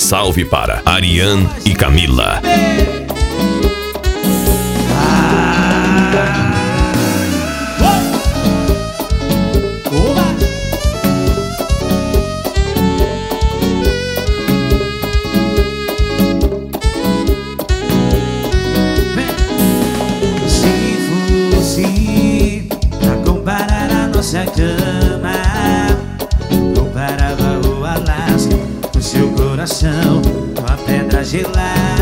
Salve para Ariane e Camila. Nossa cama comparava o Alasca com seu coração com a pedra gelada,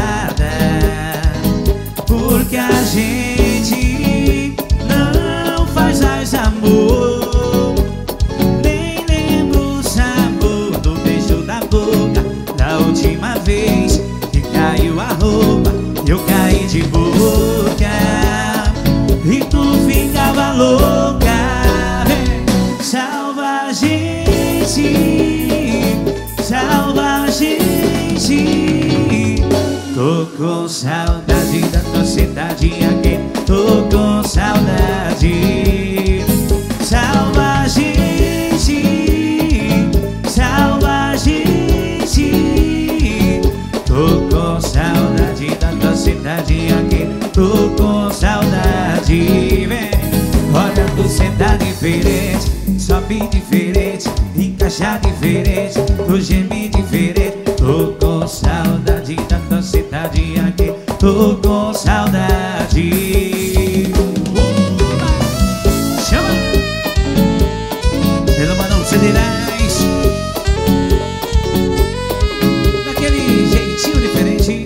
porque a gente não faz mais amor, nem lembro o sabor do beijo da boca da última vez que caiu a roupa. Eu caí de boca e tu ficava louca. Salva a gente, salva a gente. Tô com saudade da tua cidade aqui, tô com saudade. Salva a gente, salva a gente. Tô com saudade da tua cidade aqui, tô com saudade. Vem, olha, você tá diferente, sobe diferente, encaixa diferente, tu geme diferente. Tô com saudade da tua cidade aqui, tô com saudade. Chama! Pelo Manão Cederais, daquele jeitinho diferente.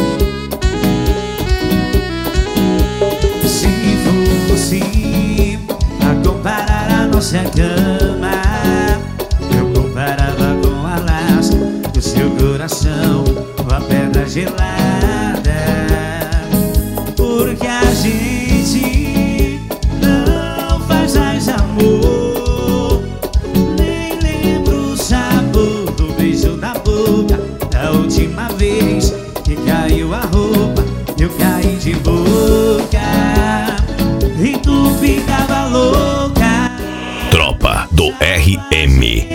Se fosse a comparar a nossa cama, eu comparava com Alasca, o seu coração com a pedra gelada, porque a gente não faz mais amor, nem lembro o sabor do beijo da boca da última vez que caiu a roupa. Eu caí de boca e tu ficava louca. Tropa do RM.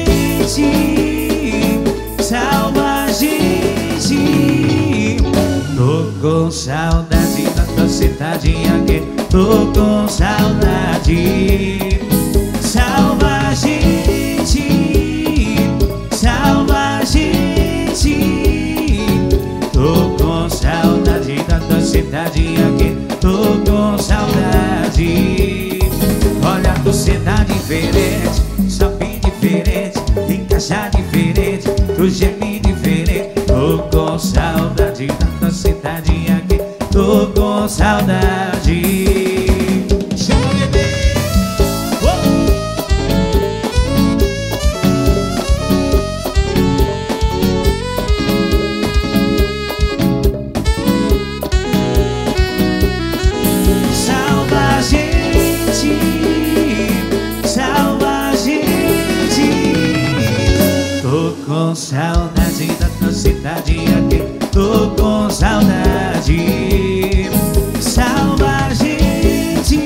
Salva a gente. Tô com saudade da tua cidade aqui, tô com saudade. Salva a gente, salva a gente. Tô com saudade da tua cidade aqui, tô com saudade. Olha, você tá diferente, sobe diferente, encaixa diferente, tu geme diferente. Tô com saudade da tua cidade aqui, tô com saudade. Chama, bebê! Salva a gente, salva a gente. Tô com saudade da tua cidade aqui, tô com saudade. Salva a gente,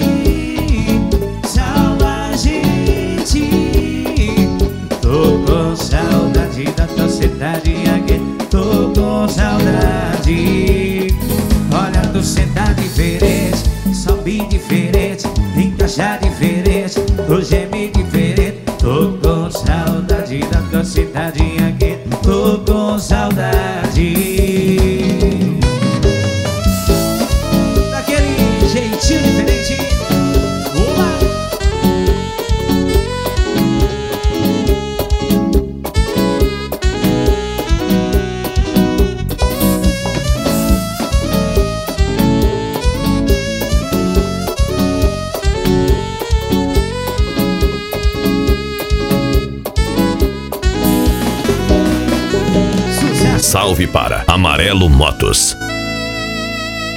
salva a gente. Tô com saudade da tua cidade aqui, tô com saudade. Olha, você tá diferente, sobe diferente, encaixa diferente, tu geme diferente. Tô com saudade da tua cidade aqui, tô com saudade. Daquele jeitinho diferente. Uma. Salve para Amarelo Motos.